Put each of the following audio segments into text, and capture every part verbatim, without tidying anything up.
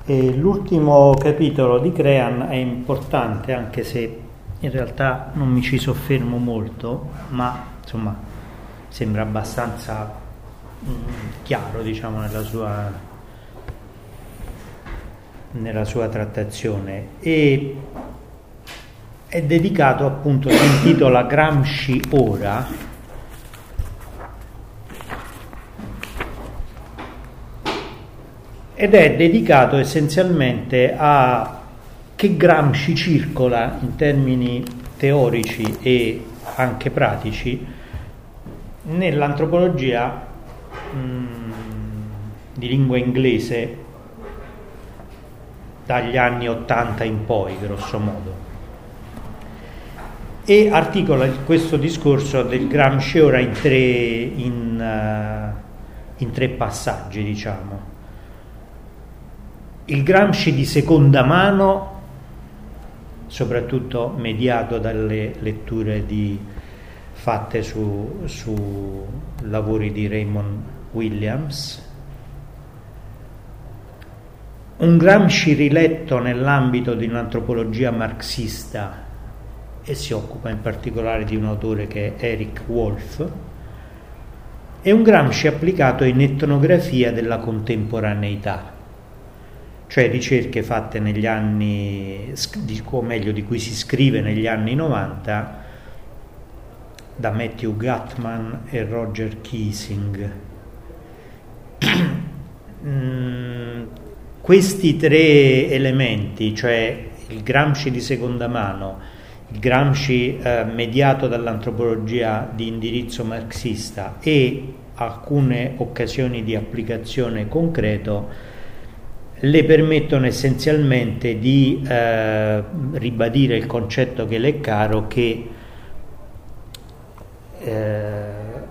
E l'ultimo capitolo di Crean è importante, anche se in realtà non mi ci soffermo molto, ma insomma sembra abbastanza mh, chiaro, diciamo, nella sua, nella sua trattazione, e è dedicato, appunto, si intitola Gramsci ora, ed è dedicato essenzialmente a che Gramsci circola in termini teorici e anche pratici nell'antropologia mh, di lingua inglese dagli anni ottanta in poi, grosso modo, e articola questo discorso del Gramsci ora in tre, in, uh, in tre passaggi, diciamo. Il Gramsci di seconda mano, soprattutto mediato dalle letture di, fatte su, su lavori di Raymond Williams, un Gramsci riletto nell'ambito di un'antropologia marxista, e si occupa in particolare di un autore che è Eric Wolf, e un Gramsci applicato in etnografia della contemporaneità, cioè ricerche fatte negli anni, o meglio di cui si scrive negli anni novanta, da Matthew Gutman e Roger Keesing. mm, questi tre elementi, cioè il Gramsci di seconda mano, il Gramsci eh, mediato dall'antropologia di indirizzo marxista e alcune occasioni di applicazione concreto, le permettono essenzialmente di eh, ribadire il concetto che le è caro, che eh,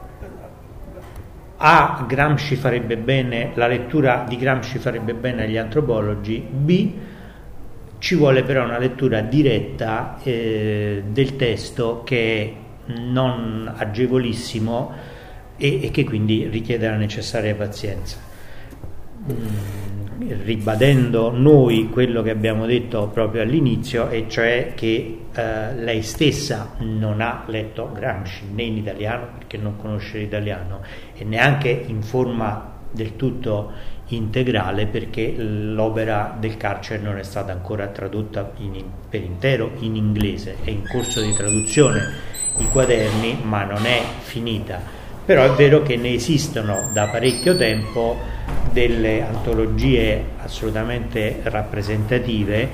A, Gramsci farebbe bene, la lettura di Gramsci farebbe bene agli antropologi, B, ci vuole però una lettura diretta eh, del testo che è non agevolissimo e, e che quindi richiede la necessaria pazienza. Mm. Ribadendo noi quello che abbiamo detto proprio all'inizio, e cioè che eh, lei stessa non ha letto Gramsci né in italiano, perché non conosce l'italiano, e neanche in forma del tutto integrale, perché l'opera del Karcher non è stata ancora tradotta in, per intero in inglese. È in corso di traduzione i quaderni, ma non è finita. Però è vero che ne esistono da parecchio tempo delle antologie assolutamente rappresentative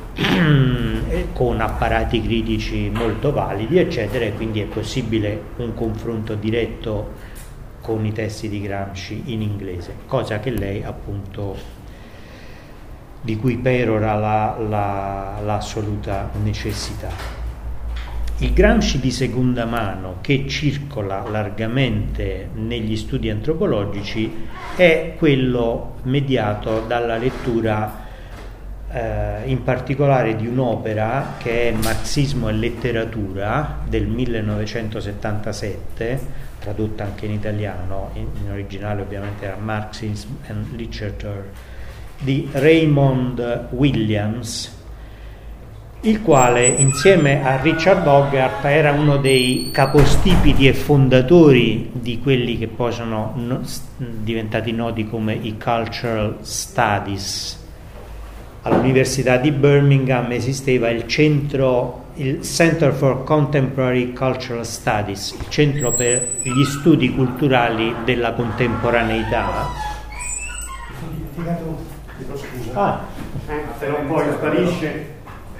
con apparati critici molto validi, eccetera, e quindi è possibile un confronto diretto con i testi di Gramsci in inglese, cosa che lei, appunto, di cui perora la, la, l'assoluta necessità. Il Gramsci di seconda mano, che circola largamente negli studi antropologici, è quello mediato dalla lettura eh, in particolare di un'opera che è Marxismo e letteratura del millenovecentosettantasette, tradotta anche in italiano, in, in originale ovviamente era Marxism and Literature, di Raymond Williams, il quale insieme a Richard Hogarth era uno dei capostipiti e fondatori di quelli che poi sono no, diventati noti come i Cultural Studies. All'Università di Birmingham esisteva il centro, il Center for Contemporary Cultural Studies, il centro per gli studi culturali della contemporaneità. Ah, se non poi sparisce.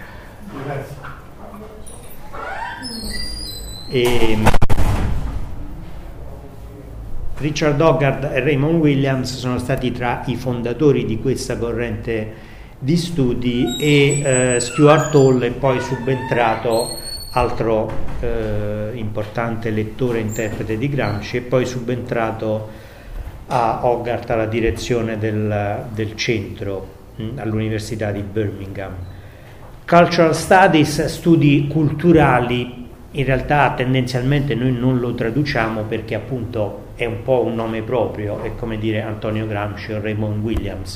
E Richard Hogarth e Raymond Williams sono stati tra i fondatori di questa corrente di studi, e eh, Stuart Hall è poi subentrato, altro eh, importante lettore e interprete di Gramsci, è poi subentrato a Hogarth alla direzione del, del centro mh, all'Università di Birmingham. Cultural Studies, studi culturali, in realtà tendenzialmente noi non lo traduciamo perché appunto è un po' un nome proprio, è come dire Antonio Gramsci o Raymond Williams,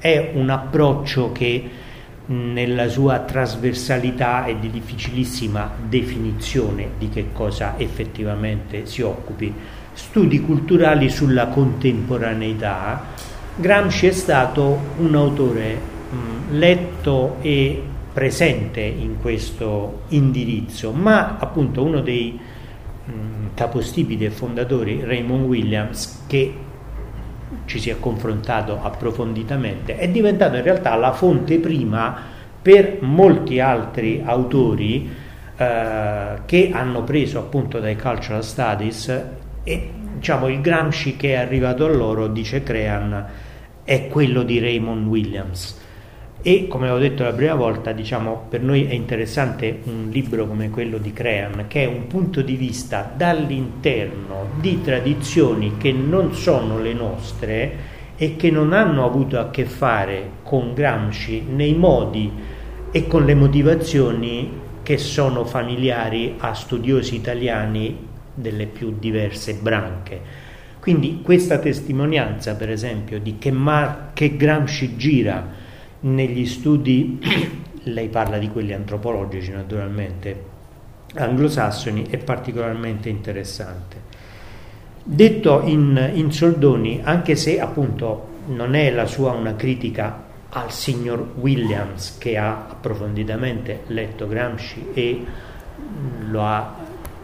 è un approccio che nella sua trasversalità è di difficilissima definizione di che cosa effettivamente si occupi. Studi culturali sulla contemporaneità. Gramsci è stato un autore mh, letto e presente in questo indirizzo, ma appunto uno dei mh, capostipiti e fondatori, Raymond Williams, che ci si è confrontato approfonditamente, è diventato in realtà la fonte prima per molti altri autori eh, che hanno preso appunto dai cultural studies, e diciamo il Gramsci che è arrivato a loro, dice Crean, è quello di Raymond Williams. E come ho detto la prima volta, diciamo, per noi è interessante un libro come quello di Crean, che è un punto di vista dall'interno di tradizioni che non sono le nostre e che non hanno avuto a che fare con Gramsci nei modi e con le motivazioni che sono familiari a studiosi italiani delle più diverse branche. Quindi questa testimonianza, per esempio, di che, Mar- che Gramsci gira negli studi, lei parla di quelli antropologici naturalmente, anglosassoni, è particolarmente interessante. Detto in, in soldoni, anche se appunto non è la sua una critica al signor Williams, che ha approfonditamente letto Gramsci e lo ha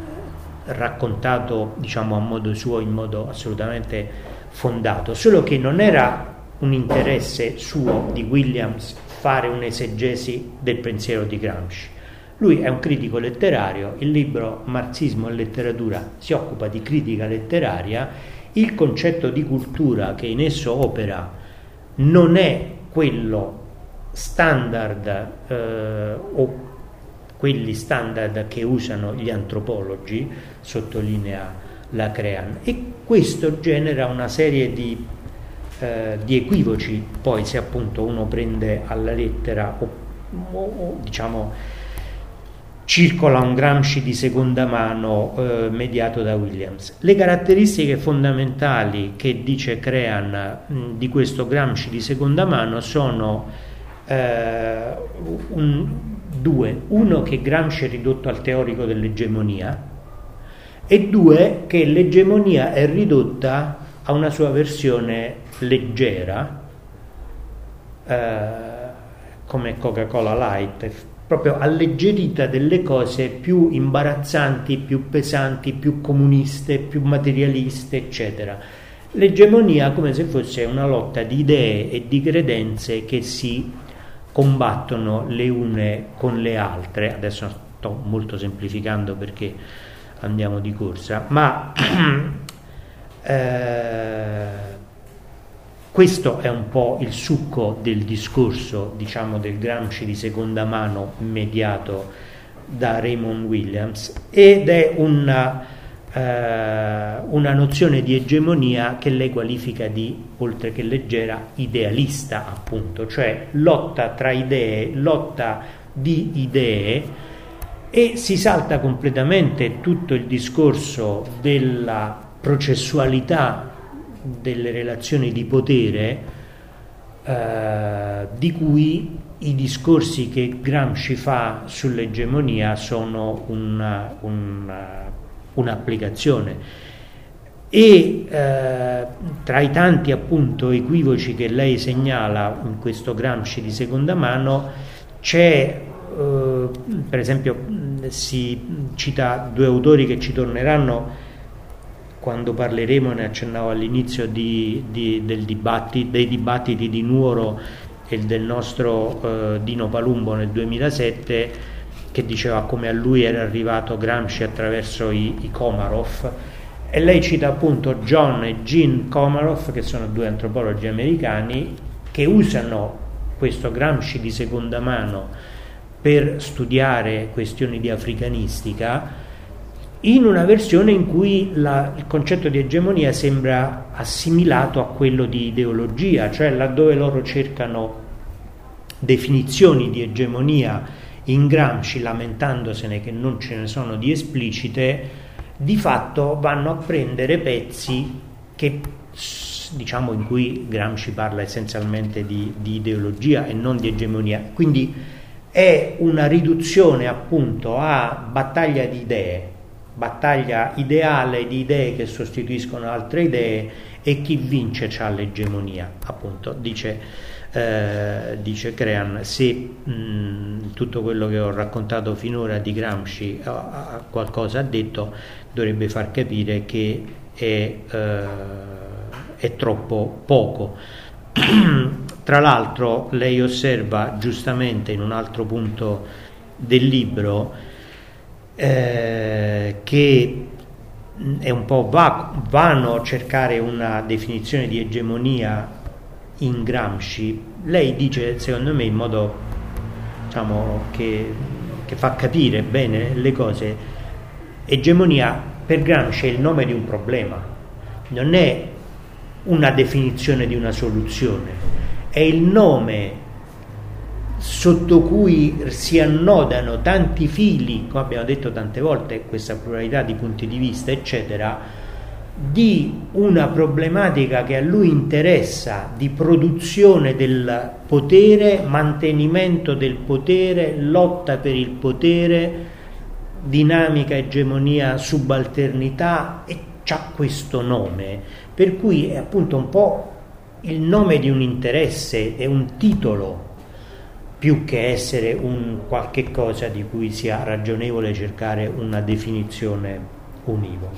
raccontato, diciamo, a modo suo, in modo assolutamente fondato, solo che non era un interesse suo di Williams fare un'esegesi del pensiero di Gramsci. Lui è un critico letterario, il libro Marxismo e letteratura si occupa di critica letteraria, il concetto di cultura che in esso opera non è quello standard eh, o quelli standard che usano gli antropologi, sottolinea la Crean, e questo genera una serie di Eh, di equivoci, poi se appunto uno prende alla lettera o, o, o diciamo circola un Gramsci di seconda mano eh, mediato da Williams. Le caratteristiche fondamentali che dice Crean mh, di questo Gramsci di seconda mano sono eh, un, due, uno che Gramsci è ridotto al teorico dell'egemonia, e due che l'egemonia è ridotta a una sua versione leggera, eh, come Coca-Cola Light, proprio alleggerita delle cose più imbarazzanti, più pesanti, più comuniste, più materialiste, eccetera. L'egemonia come se fosse una lotta di idee e di credenze che si combattono le une con le altre. Adesso sto molto semplificando perché andiamo di corsa, ma eh, questo è un po' il succo del discorso, diciamo, del Gramsci di seconda mano mediato da Raymond Williams, ed è una, eh, una nozione di egemonia che lei qualifica di, oltre che leggera, idealista, appunto, cioè lotta tra idee, lotta di idee, e si salta completamente tutto il discorso della processualità delle relazioni di potere, eh, di cui i discorsi che Gramsci fa sull'egemonia sono una, una, un'applicazione. E eh, tra i tanti appunto equivoci che lei segnala in questo Gramsci di seconda mano c'è, eh, per esempio si cita due autori che ci torneranno quando parleremo, ne accennavo all'inizio, di, di, del dibatti, dei dibattiti di Nuoro e del nostro eh, Dino Palumbo nel duemilasette, che diceva come a lui era arrivato Gramsci attraverso i, i Komarov, e lei cita appunto John e Jean Komarov, che sono due antropologi americani che usano questo Gramsci di seconda mano per studiare questioni di africanistica, in una versione in cui la, il concetto di egemonia sembra assimilato a quello di ideologia, cioè laddove loro cercano definizioni di egemonia in Gramsci, lamentandosene che non ce ne sono di esplicite, di fatto vanno a prendere pezzi che diciamo in cui Gramsci parla essenzialmente di, di ideologia e non di egemonia, quindi è una riduzione appunto a battaglia di idee, battaglia ideale di idee che sostituiscono altre idee, e chi vince c'ha l'egemonia, appunto, dice, eh, dice Crean. Se mh, tutto quello che ho raccontato finora di Gramsci a, a qualcosa ha detto, dovrebbe far capire che è, eh, è troppo poco. Tra l'altro lei osserva giustamente in un altro punto del libro eh, che è un po' va- vano cercare una definizione di egemonia in Gramsci. Lei dice, secondo me in modo, diciamo, che, che fa capire bene le cose, egemonia per Gramsci è il nome di un problema, non è una definizione di una soluzione, è il nome sotto cui si annodano tanti fili, come abbiamo detto tante volte, questa pluralità di punti di vista, eccetera, di una problematica che a lui interessa, di produzione del potere, mantenimento del potere, lotta per il potere, dinamica, egemonia, subalternità, e c'ha questo nome, per cui è appunto un po' il nome di un interesse, è un titolo, più che essere un qualche cosa di cui sia ragionevole cercare una definizione univoca.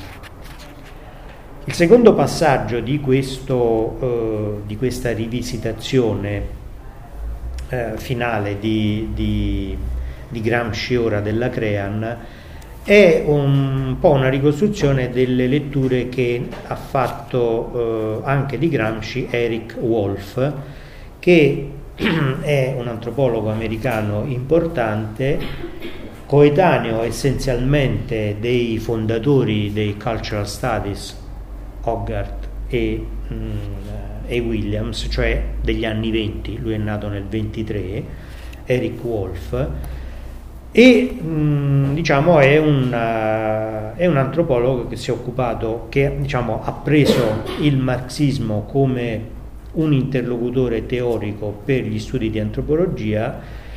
Il secondo passaggio di, questo, eh, di questa rivisitazione eh, finale di, di, di Gramsci ora della Crean è un po' una ricostruzione delle letture che ha fatto eh, anche di Gramsci Eric Wolf, che è un antropologo americano importante, coetaneo essenzialmente dei fondatori dei Cultural Studies, Hogarth e, mh, e Williams, cioè degli anni venti, lui è nato nel ventitré, Eric Wolf, e mh, diciamo è un, uh, è un antropologo che si è occupato, che diciamo ha preso il marxismo come un interlocutore teorico per gli studi di antropologia,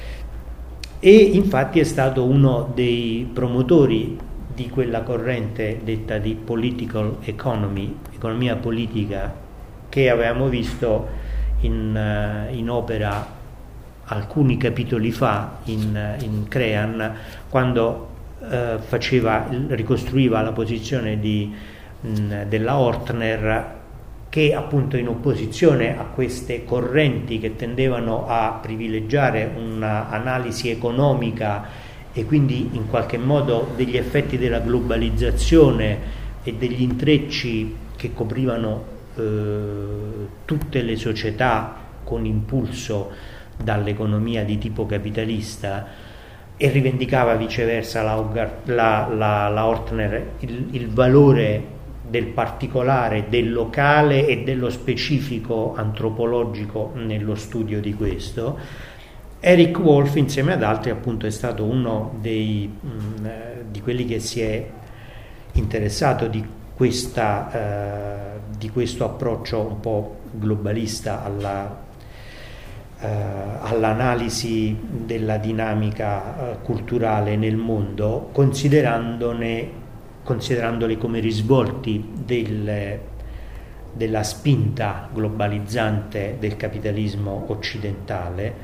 e infatti è stato uno dei promotori di quella corrente detta di political economy, economia politica, che avevamo visto in, in opera alcuni capitoli fa in, in Crean, quando eh, faceva, ricostruiva la posizione di, mh, della Ortner, che appunto in opposizione a queste correnti che tendevano a privilegiare un'analisi economica e quindi in qualche modo degli effetti della globalizzazione e degli intrecci che coprivano eh, tutte le società con impulso dall'economia di tipo capitalista, e rivendicava viceversa la, la, la, la Ortner il, il valore del particolare, del locale e dello specifico antropologico nello studio di questo. Eric Wolf, insieme ad altri, appunto è stato uno dei, mh, di quelli che si è interessato di, questa, eh, di questo approccio un po' globalista alla, eh, all'analisi della dinamica eh, culturale nel mondo, considerandone considerandoli come risvolti del, della spinta globalizzante del capitalismo occidentale.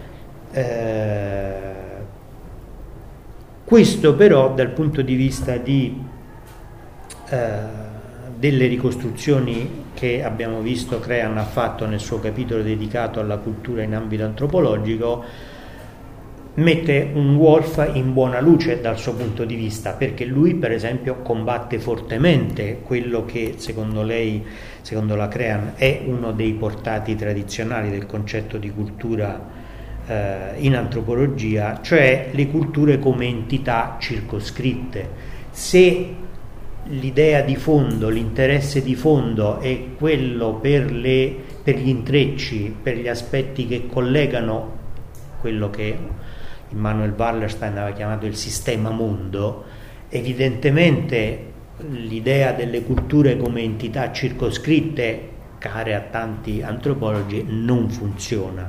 Eh, questo però dal punto di vista di, eh, delle ricostruzioni che abbiamo visto Crean ha fatto nel suo capitolo dedicato alla cultura in ambito antropologico, mette un Wolf in buona luce dal suo punto di vista, perché lui per esempio combatte fortemente quello che secondo lei, secondo la Crean, è uno dei portati tradizionali del concetto di cultura eh, in antropologia, cioè le culture come entità circoscritte. Se l'idea di fondo, l'interesse di fondo è quello per, le, per gli intrecci, per gli aspetti che collegano quello che Immanuel Wallerstein aveva chiamato il sistema mondo, evidentemente l'idea delle culture come entità circoscritte care a tanti antropologi, non funziona.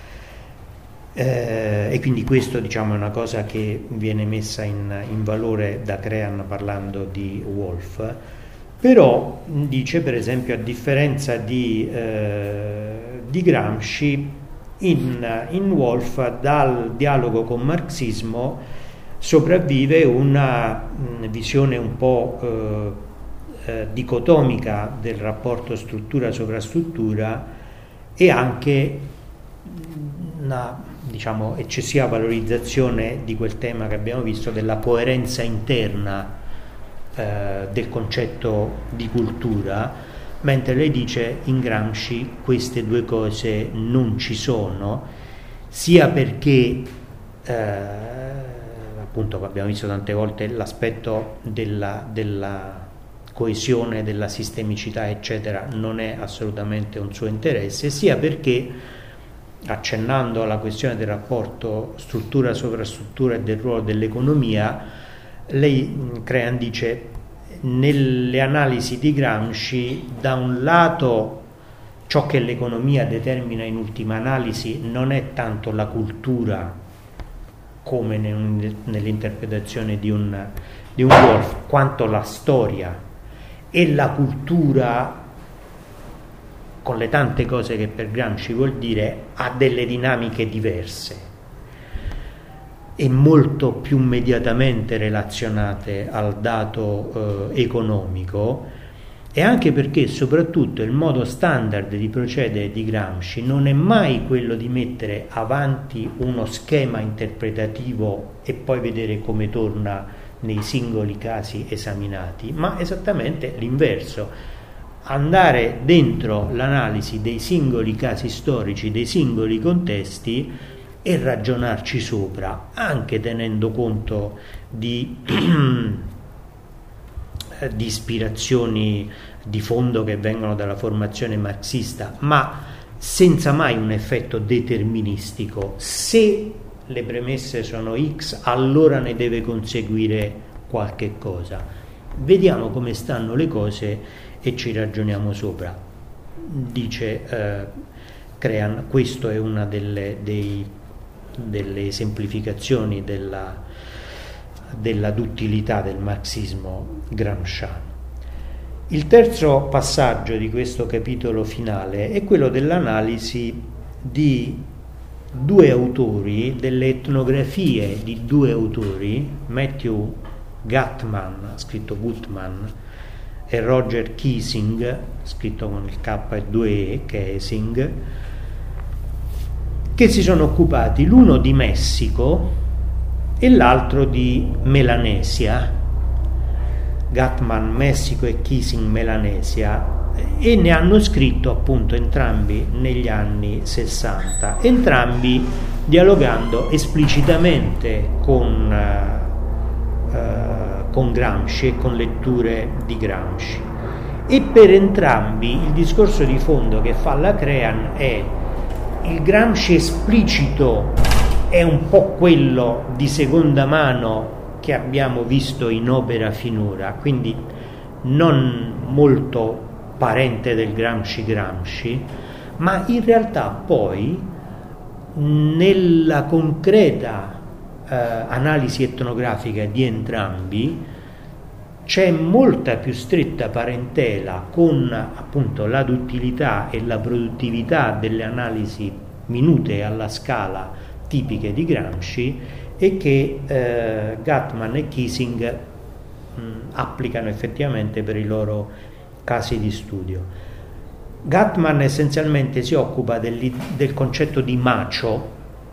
Eh, e quindi questo, diciamo, è una cosa che viene messa in, in valore da Crean parlando di Woolf. Però dice, per esempio, a differenza di, eh, di Gramsci, in, in Woolf dal dialogo con marxismo sopravvive una mh, visione un po' eh, eh, dicotomica del rapporto struttura-sovrastruttura e anche una, diciamo, eccessiva valorizzazione di quel tema che abbiamo visto della coerenza interna eh, del concetto di cultura, mentre lei dice in Gramsci queste due cose non ci sono, sia perché eh, appunto abbiamo visto tante volte l'aspetto della, della coesione, della sistemicità eccetera non è assolutamente un suo interesse, sia perché, accennando alla questione del rapporto struttura-sovrastruttura e del ruolo dell'economia, lei, Crean, dice nelle analisi di Gramsci da un lato ciò che l'economia determina in ultima analisi non è tanto la cultura come nell'interpretazione di un, di un Woolf, quanto la storia, e la cultura, con le tante cose che per Gramsci vuol dire, ha delle dinamiche diverse e molto più immediatamente relazionate al dato eh, economico, e anche perché soprattutto il modo standard di procedere di Gramsci non è mai quello di mettere avanti uno schema interpretativo e poi vedere come torna nei singoli casi esaminati, ma esattamente l'inverso: andare dentro l'analisi dei singoli casi storici, dei singoli contesti e ragionarci sopra, anche tenendo conto di, di ispirazioni di fondo che vengono dalla formazione marxista, ma senza mai un effetto deterministico. Se le premesse sono X, allora ne deve conseguire qualche cosa. Vediamo come stanno le cose e ci ragioniamo sopra. Dice eh, Crean, questo è una delle, dei, delle esemplificazioni della, della duttilità del marxismo gramsciano. Il terzo passaggio di questo capitolo finale è quello dell'analisi di due autori, delle etnografie di due autori, Matthew Gutman, scritto Gutman, e Roger Keesing, scritto con il K e due E, Keesing, che si sono occupati l'uno di Messico e l'altro di Melanesia. Gutman Messico e Keesing Melanesia, e ne hanno scritto appunto entrambi negli anni sessanta, entrambi dialogando esplicitamente con, uh, uh, con Gramsci e con letture di Gramsci, e per entrambi il discorso di fondo che fa la Crean è: il Gramsci esplicito è un po' quello di seconda mano che abbiamo visto in opera finora, quindi non molto parente del Gramsci Gramsci, ma in realtà poi nella concreta eh, analisi etnografica di entrambi c'è molta più stretta parentela con appunto la duttilità e la produttività delle analisi minute alla scala tipiche di Gramsci, e che eh, Gutman e Keesing mh, applicano effettivamente per i loro casi di studio. Gutman essenzialmente si occupa del, del concetto di macho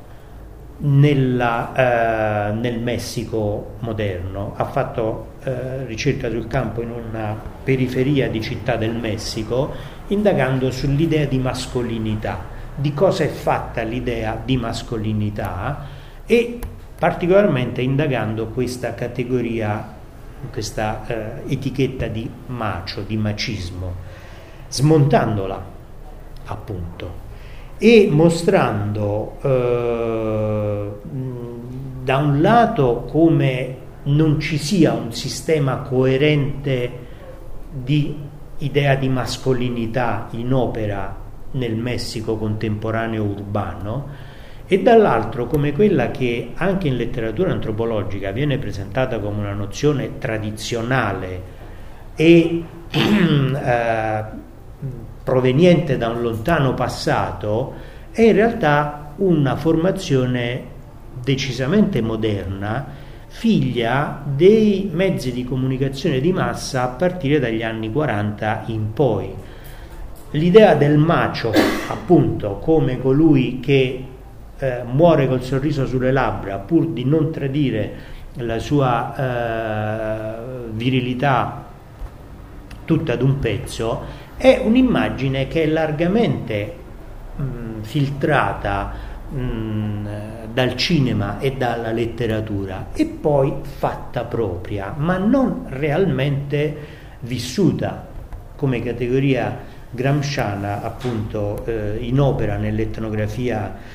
nella, eh, nel Messico moderno. Ha fatto eh, ricerca sul campo in una periferia di città del Messico, indagando sull'idea di mascolinità, di cosa è fatta l'idea di mascolinità, e particolarmente indagando questa categoria, questa eh, etichetta di macho, di macismo, smontandola appunto e mostrando eh, da un lato come non ci sia un sistema coerente di idea di mascolinità in opera nel Messico contemporaneo urbano, e dall'altro come quella che anche in letteratura antropologica viene presentata come una nozione tradizionale e eh, proveniente da un lontano passato, è in realtà una formazione decisamente moderna, figlia dei mezzi di comunicazione di massa a partire dagli anni quaranta in poi. L'idea del macho, appunto, come colui che eh, muore col sorriso sulle labbra pur di non tradire la sua eh, virilità tutta ad un pezzo, è un'immagine che è largamente mh, filtrata mh, dal cinema e dalla letteratura e poi fatta propria, ma non realmente vissuta come categoria gramsciana, appunto, eh, in opera nell'etnografia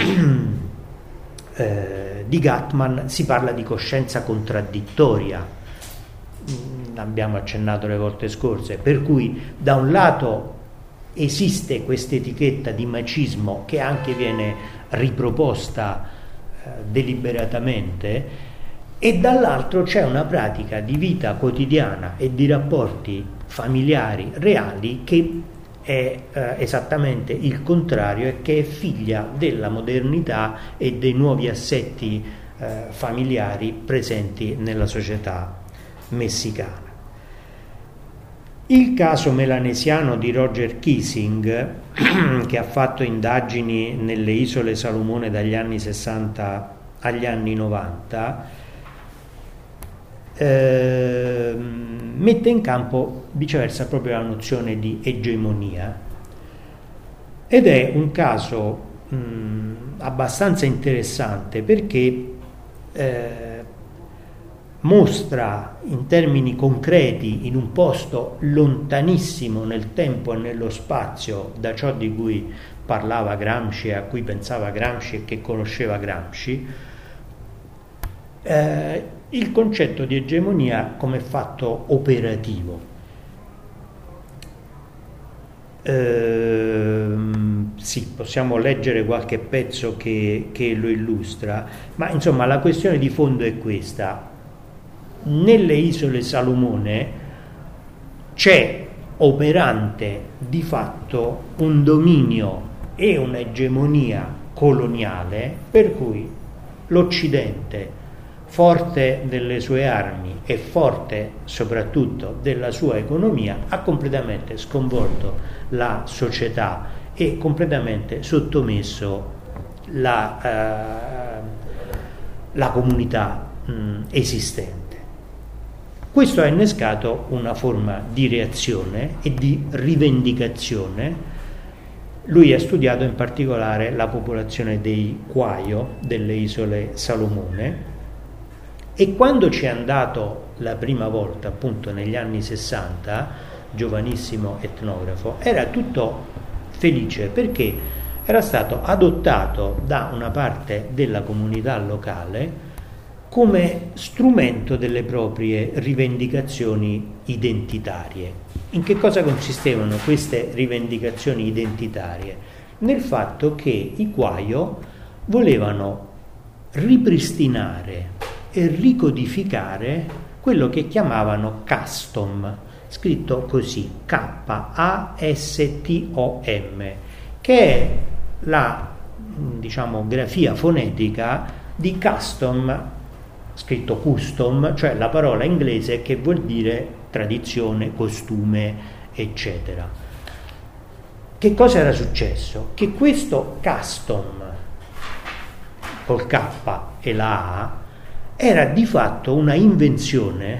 eh, di Gatman. Si parla di coscienza contraddittoria, mm, abbiamo accennato le volte scorse, per cui da un lato esiste questa etichetta di macismo che anche viene riproposta eh, deliberatamente, e dall'altro c'è una pratica di vita quotidiana e di rapporti familiari reali che è eh, esattamente il contrario e che è figlia della modernità e dei nuovi assetti eh, familiari presenti nella società messicana. Il caso melanesiano di Roger Kissing, che ha fatto indagini nelle isole Salomone dagli anni sessanta agli anni novanta, eh, mette in campo viceversa proprio la nozione di egemonia, ed è un caso mh, abbastanza interessante perché eh, mostra in termini concreti, in un posto lontanissimo nel tempo e nello spazio da ciò di cui parlava Gramsci e a cui pensava Gramsci e che conosceva Gramsci, eh, il concetto di egemonia come fatto operativo. Eh, sì, possiamo leggere qualche pezzo che, che lo illustra, ma insomma la questione di fondo è questa. Nelle isole Salomone c'è operante di fatto un dominio e un'egemonia coloniale, per cui l'Occidente, forte delle sue armi e forte soprattutto della sua economia, ha completamente sconvolto la società e completamente sottomesso la, eh, la comunità mh, esistente. Questo ha innescato una forma di reazione e di rivendicazione. Lui ha studiato in particolare la popolazione dei Quaio delle isole Salomone, e quando ci è andato la prima volta, appunto negli anni sessanta, giovanissimo etnografo, era tutto felice perché era stato adottato da una parte della comunità locale come strumento delle proprie rivendicazioni identitarie. In che cosa consistevano queste rivendicazioni identitarie? Nel fatto che i Quaio volevano ripristinare e ricodificare quello che chiamavano custom, scritto così, K A S T O M, che è la, diciamo, grafia fonetica di custom, scritto custom, cioè la parola inglese che vuol dire tradizione, costume, eccetera. Che cosa era successo? Che questo custom col K e la A era di fatto una invenzione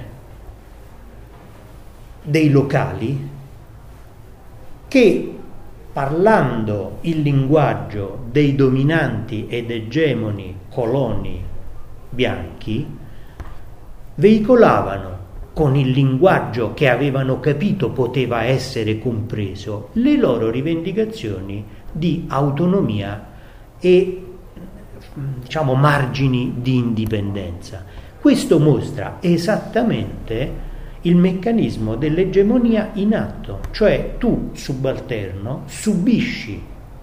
dei locali che, parlando il linguaggio dei dominanti ed egemoni coloni bianchi, veicolavano con il linguaggio che avevano capito poteva essere compreso le loro rivendicazioni di autonomia e, diciamo, margini di indipendenza. Questo mostra esattamente il meccanismo dell'egemonia in atto, cioè tu, subalterno, subisci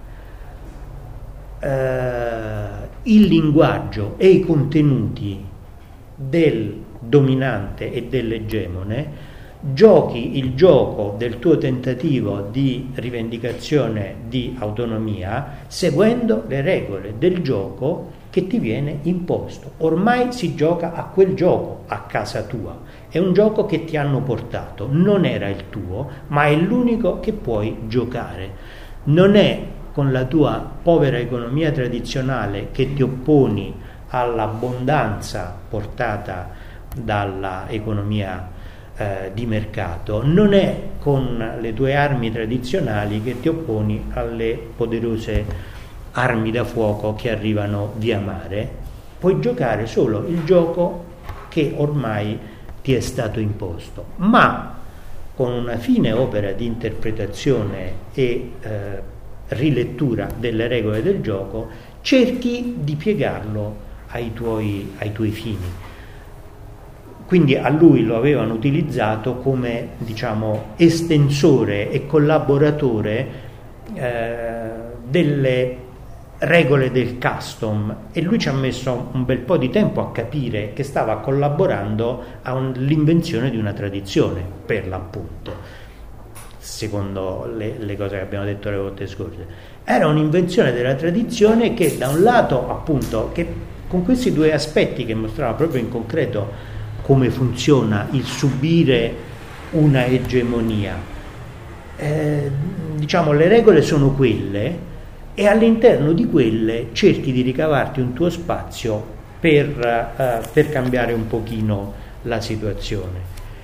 eh, il linguaggio e i contenuti del dominante e dell'egemone, giochi il gioco del tuo tentativo di rivendicazione di autonomia seguendo le regole del gioco che ti viene imposto. Ormai si gioca a quel gioco a casa tua, è un gioco che ti hanno portato, non era il tuo, ma è l'unico che puoi giocare. Non è con la tua povera economia tradizionale che ti opponi all'abbondanza portata dalla economia eh, di mercato, non è con le tue armi tradizionali che ti opponi alle poderose armi da fuoco che arrivano via mare. Puoi giocare solo il gioco che ormai ti è stato imposto, ma con una fine opera di interpretazione e eh, rilettura delle regole del gioco cerchi di piegarlo ai tuoi, ai tuoi fini. Quindi a lui lo avevano utilizzato come, diciamo, estensore e collaboratore eh, delle regole del custom, e lui ci ha messo un bel po' di tempo a capire che stava collaborando all'invenzione di una tradizione, per l'appunto, secondo le, le cose che abbiamo detto le volte scorse. Era un'invenzione della tradizione che, da un lato, appunto, che con questi due aspetti che mostrava proprio in concreto come funziona il subire una egemonia, eh, diciamo, le regole sono quelle, e all'interno di quelle cerchi di ricavarti un tuo spazio per, uh, per cambiare un pochino la situazione.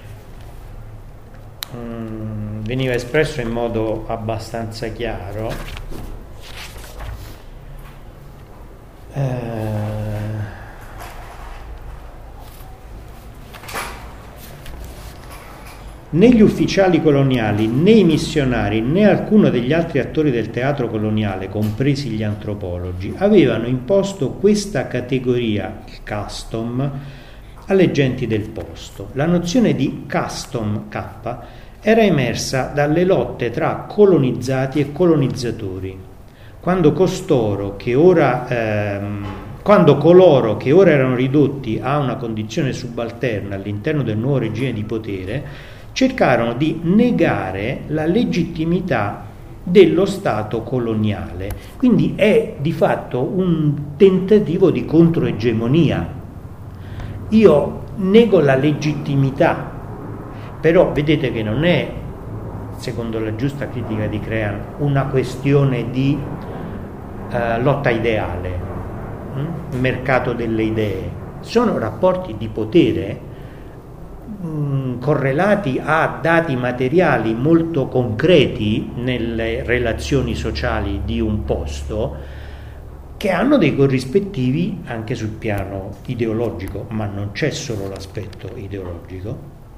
Mm, veniva espresso in modo abbastanza chiaro. Uh, Né gli ufficiali coloniali, né i missionari, né alcuno degli altri attori del teatro coloniale, compresi gli antropologi, avevano imposto questa categoria, il custom, alle genti del posto. La nozione di custom, K, era emersa dalle lotte tra colonizzati e colonizzatori, quando costoro che ora... Ehm, quando coloro che ora erano ridotti a una condizione subalterna all'interno del nuovo regime di potere cercarono di negare la legittimità dello Stato coloniale. Quindi è di fatto un tentativo di controegemonia. Io nego la legittimità, però vedete che non è, secondo la giusta critica di Crean, una questione di eh, lotta ideale, hm? mercato delle idee. Sono rapporti di potere correlati a dati materiali molto concreti nelle relazioni sociali di un posto, che hanno dei corrispettivi anche sul piano ideologico, ma non c'è solo l'aspetto ideologico.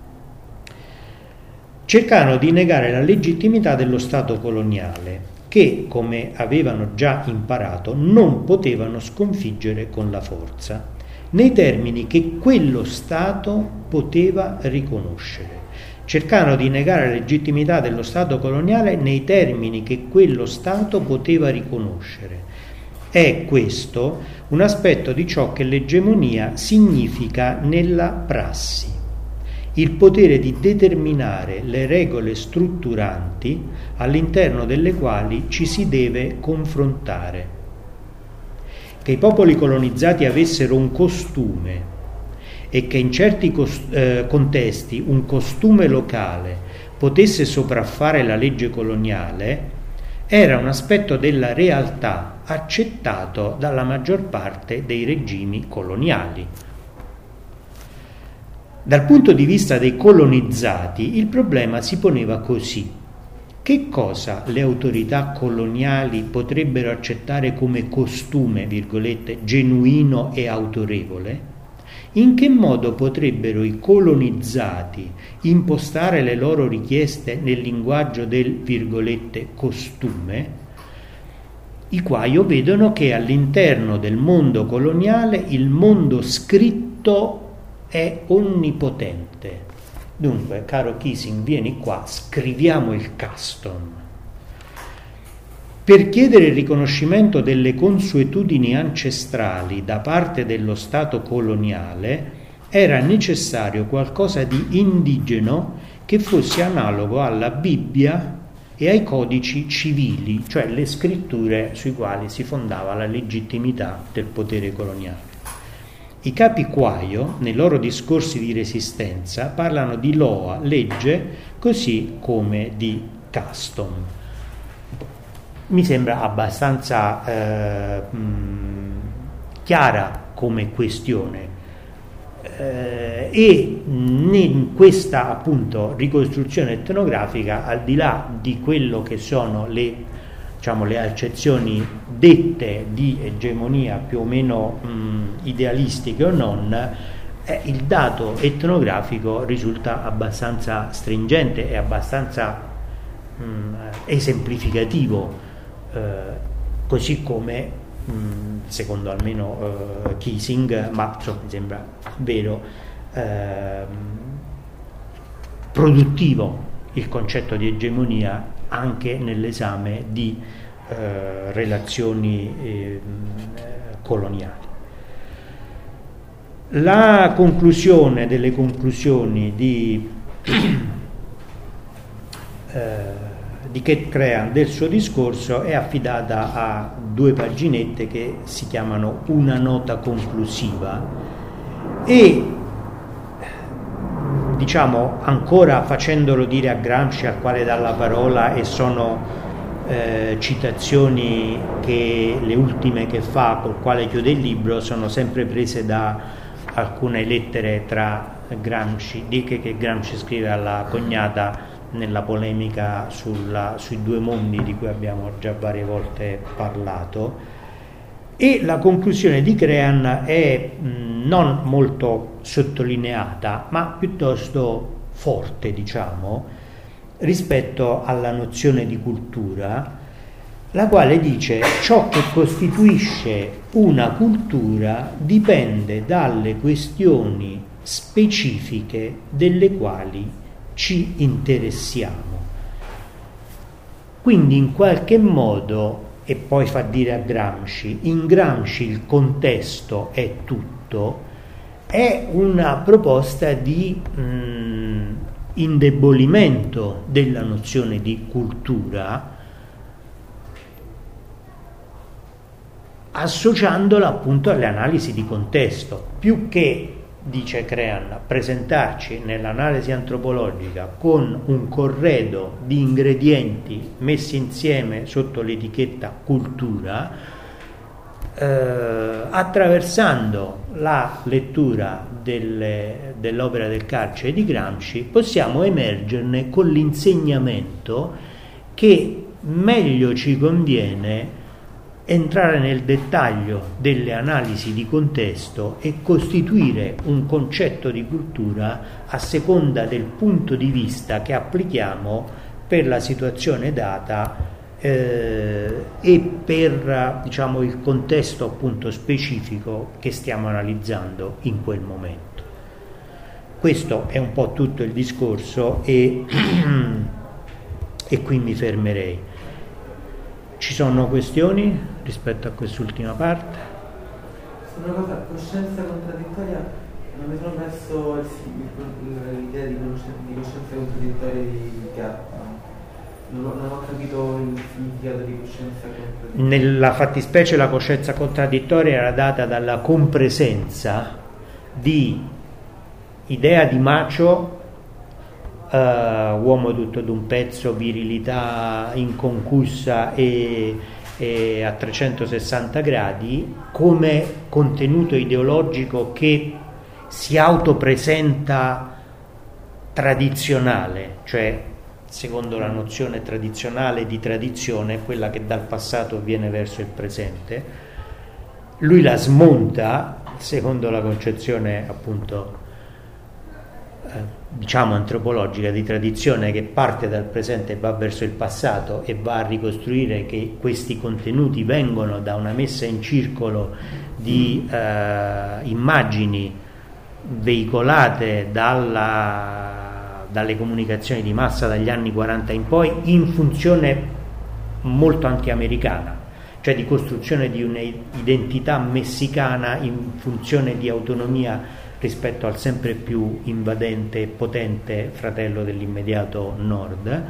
Cercarono di negare la legittimità dello Stato coloniale, che, come avevano già imparato, non potevano sconfiggere con la forza, nei termini che quello Stato poteva riconoscere. Cercarono di negare la legittimità dello Stato coloniale nei termini che quello Stato poteva riconoscere. È questo un aspetto di ciò che l'egemonia significa nella prassi: il potere di determinare le regole strutturanti all'interno delle quali ci si deve confrontare. Che i popoli colonizzati avessero un costume e che in certi cost- eh, contesti un costume locale potesse sopraffare la legge coloniale era un aspetto della realtà accettato dalla maggior parte dei regimi coloniali. Dal punto di vista dei colonizzati, il problema si poneva così: che cosa le autorità coloniali potrebbero accettare come costume, virgolette, genuino e autorevole? In che modo potrebbero i colonizzati impostare le loro richieste nel linguaggio del, virgolette, costume? I quali vedono che all'interno del mondo coloniale il mondo scritto è onnipotente. Dunque, caro Kissing, vieni qua, scriviamo il custom. Per chiedere il riconoscimento delle consuetudini ancestrali da parte dello Stato coloniale era necessario qualcosa di indigeno che fosse analogo alla Bibbia e ai codici civili, cioè le scritture sui quali si fondava la legittimità del potere coloniale. I capi Quaio, nei loro discorsi di resistenza, parlano di loa, legge, così come di custom. Mi sembra abbastanza eh, mh, chiara come questione. Eh, e in questa appunto ricostruzione etnografica, al di là di quello che sono le, diciamo, le accezioni dette di egemonia più o meno mh, idealistiche o non, eh, il dato etnografico risulta abbastanza stringente e abbastanza mh, esemplificativo, eh, così come secondo almeno uh, Kissing, ma insomma, mi sembra vero, eh, produttivo il concetto di egemonia anche nell'esame di eh, relazioni eh, coloniali. La conclusione delle conclusioni di eh, di Kate Crean del suo discorso è affidata a due paginette che si chiamano Una nota conclusiva e, diciamo, ancora facendolo dire a Gramsci, al quale dà la parola, e sono eh, citazioni che le ultime che fa, col quale chiude il libro, sono sempre prese da alcune lettere tra Gramsci, di che, che Gramsci scrive alla cognata nella polemica sulla, sui due mondi di cui abbiamo già varie volte parlato. E la conclusione di Crean è mh, non molto sottolineata, ma piuttosto forte, diciamo, rispetto alla nozione di cultura, la quale dice: ciò che costituisce una cultura dipende dalle questioni specifiche delle quali ci interessiamo. Quindi in qualche modo, e poi fa dire a Gramsci, in Gramsci il contesto è tutto, è una proposta di mh, indebolimento della nozione di cultura, associandola appunto alle analisi di contesto, più che, dice Crean, presentarci nell'analisi antropologica con un corredo di ingredienti messi insieme sotto l'etichetta cultura, eh, attraversando la lettura delle, dell'opera del carcere di Gramsci possiamo emergerne con l'insegnamento che meglio ci conviene entrare nel dettaglio delle analisi di contesto e costituire un concetto di cultura a seconda del punto di vista che applichiamo per la situazione data eh, e per, diciamo, il contesto appunto specifico che stiamo analizzando in quel momento. Questo è un po' tutto il discorso e, e qui mi fermerei. Ci sono questioni rispetto a quest'ultima parte? Una cosa, coscienza contraddittoria, non mi sono perso l'idea di coscienza, di coscienza contraddittoria di Gatta. Non, non ho capito il significato di coscienza contraddittoria. Nella fattispecie la coscienza contraddittoria era data dalla compresenza di idea di macho, Uh, uomo tutto d'un pezzo, virilità inconcussa e, e a trecentosessanta gradi, come contenuto ideologico che si autopresenta tradizionale, cioè secondo la nozione tradizionale di tradizione, quella che dal passato viene verso il presente. Lui la smonta secondo la concezione appunto eh, diciamo antropologica di tradizione, che parte dal presente e va verso il passato e va a ricostruire che questi contenuti vengono da una messa in circolo di eh, immagini veicolate dalla dalle comunicazioni di massa dagli anni quaranta in poi, in funzione molto anti-americana, cioè di costruzione di un'identità messicana in funzione di autonomia rispetto al sempre più invadente e potente fratello dell'immediato nord,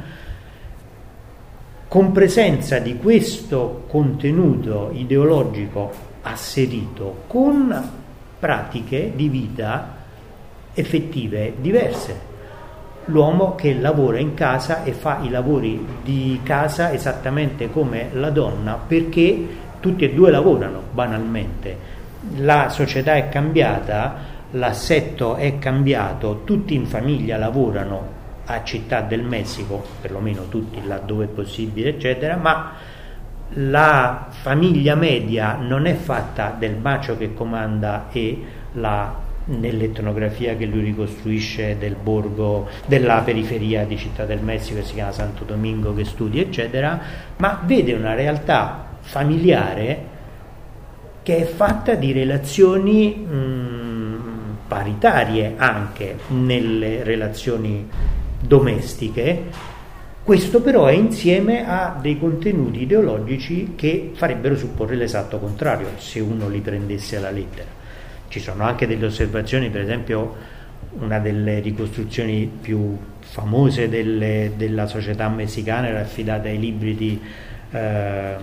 con presenza di questo contenuto ideologico asserito con pratiche di vita effettive diverse. L'uomo che lavora in casa e fa i lavori di casa esattamente come la donna, perché tutti e due lavorano banalmente. La società è cambiata, l'assetto è cambiato, tutti in famiglia lavorano a Città del Messico, perlomeno tutti laddove è possibile, eccetera, ma la famiglia media non è fatta del macho che comanda e la nell'etnografia che lui ricostruisce del borgo, della periferia di Città del Messico, che si chiama Santo Domingo, che studia eccetera, ma vede una realtà familiare che è fatta di relazioni mh, paritarie anche nelle relazioni domestiche. Questo però è insieme a dei contenuti ideologici che farebbero supporre l'esatto contrario se uno li prendesse alla lettera. Ci sono anche delle osservazioni, per esempio una delle ricostruzioni più famose delle, della società messicana era affidata ai libri di, eh,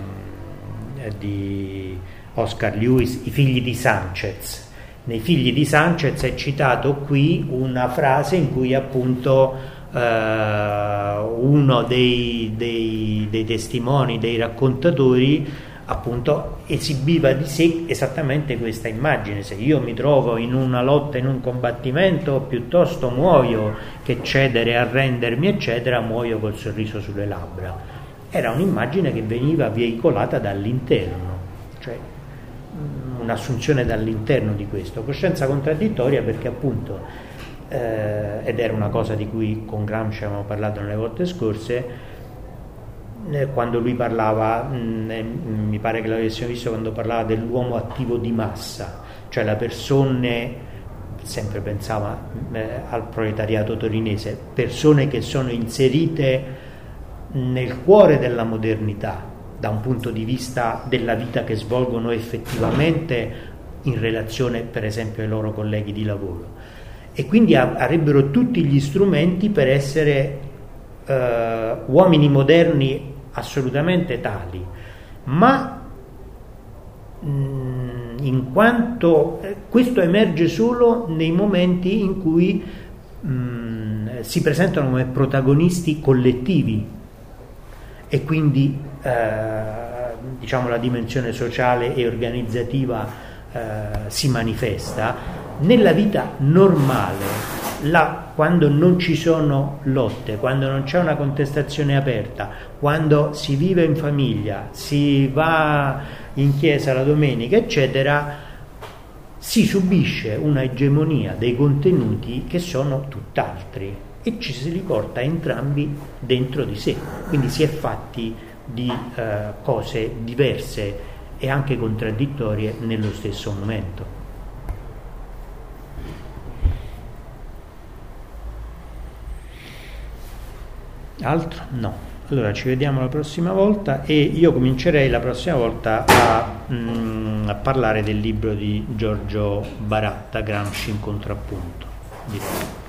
di Oscar Lewis, I figli di Sanchez. Nei figli di Sanchez è citato qui una frase in cui appunto eh, uno dei, dei, dei testimoni, dei raccontatori, appunto esibiva di sé esattamente questa immagine: se io mi trovo in una lotta, in un combattimento, piuttosto muoio che cedere, arrendermi eccetera, muoio col sorriso sulle labbra. Era un'immagine che veniva veicolata dall'interno, cioè un'assunzione dall'interno di questo, coscienza contraddittoria, perché appunto eh, ed era una cosa di cui con Gramsci avevamo parlato nelle volte scorse, quando lui parlava, mh, mi pare che l'avessimo visto quando parlava dell'uomo attivo di massa, cioè la persone, sempre pensava eh, al proletariato torinese, persone che sono inserite nel cuore della modernità da un punto di vista della vita che svolgono effettivamente in relazione per esempio ai loro colleghi di lavoro, e quindi avrebbero tutti gli strumenti per essere eh, uomini moderni assolutamente tali, ma mh, in quanto eh, questo emerge solo nei momenti in cui mh, si presentano come protagonisti collettivi e quindi eh, diciamo la dimensione sociale e organizzativa eh, si manifesta. Nella vita normale, là, quando non ci sono lotte, quando non c'è una contestazione aperta, quando si vive in famiglia, si va in chiesa la domenica eccetera, si subisce una egemonia dei contenuti che sono tutt'altri e ci si riporta entrambi dentro di sé, quindi si è fatti di eh, cose diverse e anche contraddittorie nello stesso momento. Altro? No. Allora ci vediamo la prossima volta, e io comincerei la prossima volta a, mm, a parlare del libro di Giorgio Baratta, Gramsci in contrappunto.